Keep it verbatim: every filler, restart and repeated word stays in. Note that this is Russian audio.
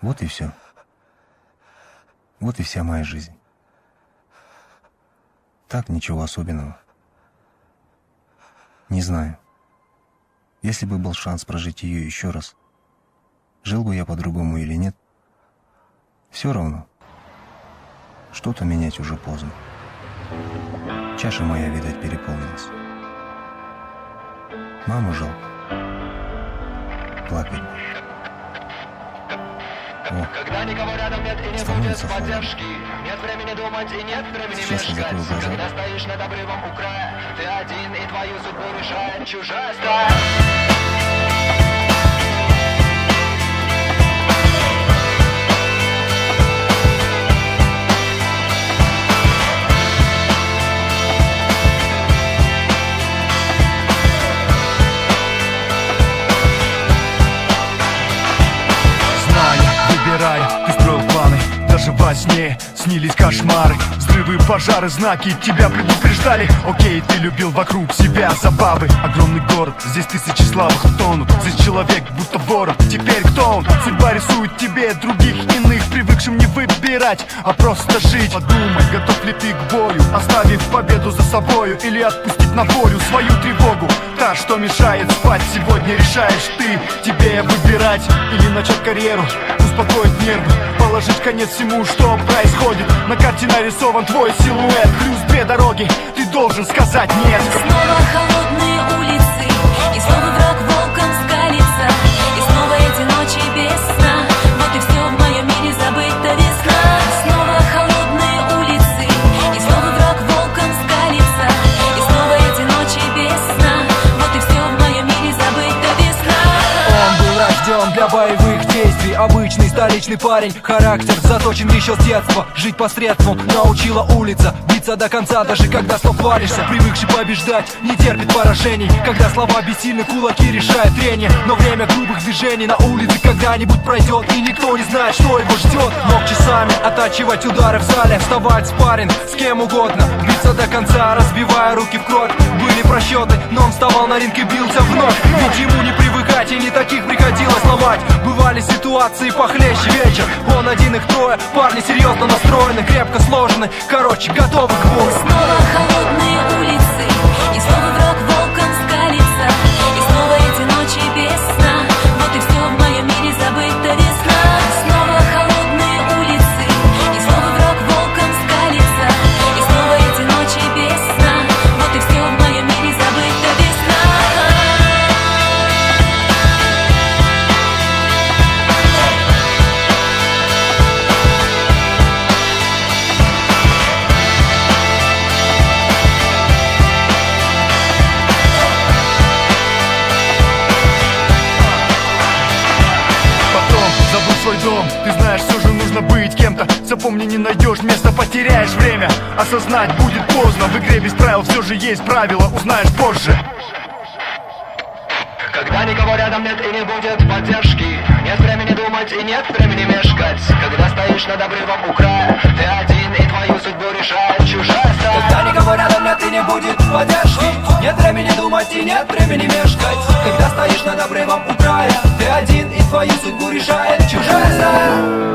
Вот и все. Вот и вся моя жизнь. Так, ничего особенного. Не знаю. Если бы был шанс прожить ее еще раз, жил бы я по-другому или нет, все равно. Что-то менять уже поздно. Чаша моя, видать, переполнилась. Маму жалко. Плакать бы. О, Когда никого рядом нет и не будет поддержки, нет времени думать и нет времени сейчас я закрою мешкать. глаза. Когда стоишь над обрывом у края, ты один и твою судьбу решает чужая стая. Ты строил планы, даже во сне снились кошмары. Взрывы, пожары, знаки тебя предупреждали. Окей, ты любил вокруг себя забавы. Огромный город, здесь тысячи слабых тонут. Здесь человек будто ворон, теперь кто он? Судьба рисует тебе других иных, привыкшим не выбирать, а просто жить. Подумай, готов ли ты к бою, оставив победу за собою, или отпустить на волю свою тревогу. Та, что мешает спать, сегодня решаешь ты. Тебе выбирать или начать карьеру, успокоить нервы, положить конец всему, что происходит. На карте нарисован твой силуэт, плюс две дороги, ты должен сказать нет. Снова холодные улицы, и снова враг волком скалится, и снова эти ночи без сна. Вот и все в моем мире, забыта весна. Снова холодные улицы, и снова враг волком скалится, и снова эти ночи без сна. Вот и все в моем мире, забыта весна. Он был рожден для боевых действий, обычный столичный парень. Характер заточен еще с детства, жить посредством научила улица. Биться до конца, даже когда снова валишься. Привыкший побеждать, не терпит поражений. Когда слова бессильны, кулаки решают трение. Но время грубых движений на улице когда-нибудь пройдет, и никто не знает, что его ждет. Мог часами оттачивать удары в зале, вставать спарринг с кем угодно, биться до конца, разбивая руки в кровь. Были просчеты, но он вставал на ринг и бился вновь. Ведь ему не привыкать, и не таких приходилось ломать. Бывали ситуации похлеще, вечер, он один, их трое. Парни серьезно настроены, крепко сложены, короче, готовы к бою. Снова холодные улицы, и снова враг волком скалится, и снова эти ночи без сна. Вот и все в моем мире, забыта весна. Снова холодные улицы, и снова враг волком скалится, и снова эти ночи без сна. Вот и все в моем мире, забыта весна. Свой дом, ты знаешь, все же нужно быть кем-то. Запомни, не найдешь места, потеряешь время. Осознать будет поздно, в игре без правил все же есть правила, узнаешь позже. Когда никого рядом нет и не будет поддержки, нет времени думать и нет времени мешкать. Когда стоишь над обрывом у края, ты один и твою судьбу решает чужая стая. Когда никого рядом нет и не будет поддержки, нет времени думать и нет времени мешкать. Когда стоишь над обрывом у края, ты один и твою судьбу решает чужая стая.